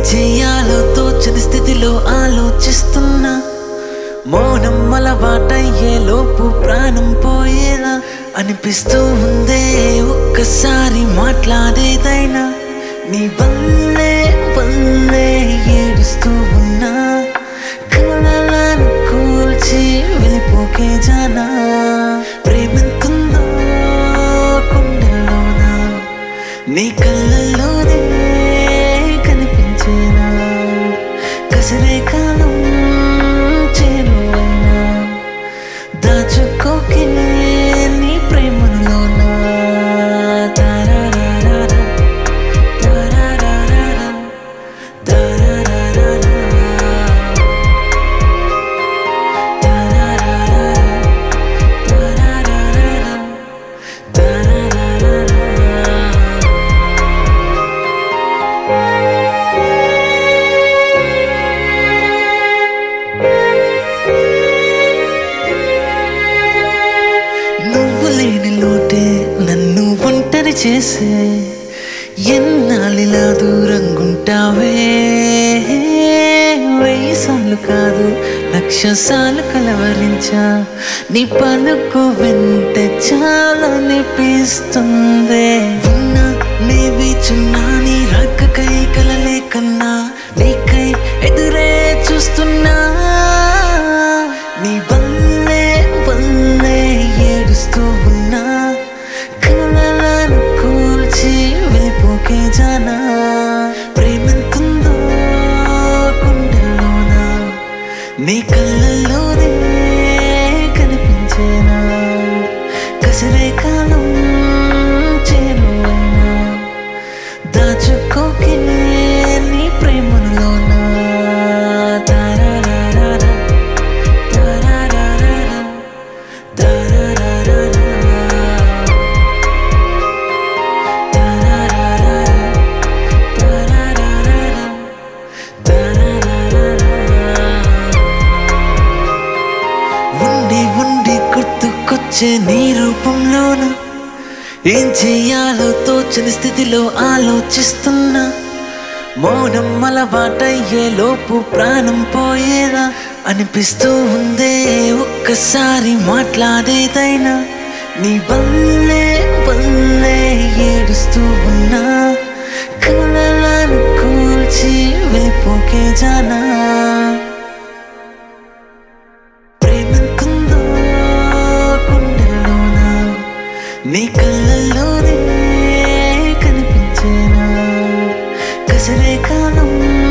చెయ్యాలో తోచని స్థితిలో ఆలోచిస్తున్నా. మౌనం అలవాటయ్యే లోపు ప్రాణం పోయేలా అనిపిస్తూ ఉందే. ఒక్కసారి మాట్లాడేదైనా నీ వల్లే వల్లే ఏడుస్తూ ఉన్నా. కలలను కూల్చి వెళ్ళిపోకే జానా. ప్రేమెంతుందో గుండెల్లోనా, నీ కళ్ళల్లోనే కనిపించేనా. కసిరే కాలం చేరువైనా దాచుకోకే నీ ప్రేమలోనా. తారారారా తారారారా తారారారా నువ్వు లేని లోటే నన్ను ఒంటరి చేసే. ఎన్నాళ్ళిలా దూరంగుంటావే. 1000 సార్లు కాదు 1,00,000 సార్లు కలవరించా. నీ పలుకు వింటే చాలా అనిపిస్తుంది. ఉన్నా నీ వీచున్నా నీ రక్కకై కలలే కన్నా. నీకై ఎదురే చూస్తున్నా. నీ వల్లే వల్లే ఏడుస్తూ ఉన్నా. కలలను కూల్చి వెళ్ళిపోకే జానా. ప్రేమెంతుందో గుండెల్లోనా, నీ కళ్ళల్లోనే కనిపించేనా. కసిరే కాలం చేరువైనా దాచుకోకే నీ ప్రేమలోనా. తారారారా తారారారా తారారారా ఉండి ఉండి గుర్తుకొచ్చే నీ రూపంలోన. ఏం చెయ్యాలో తోచని స్థితిలో ఆలోచిస్తున్నా. మౌనం అలవాటయ్యే లోపు ప్రాణం పోయేలా అనిపిస్తూ ఉందే. ఒక్కసారి మాట్లాడేదైనా నీ వల్లే వల్లే ఏడుస్తూ ఉన్నా. కలలను కూల్చి వెళ్ళిపోకే జానా. ప్రేమెంతుందో గుండెల్లోనా, నీ కళ్ళల్లోనే కనిపించేనా. కసిరే కాలం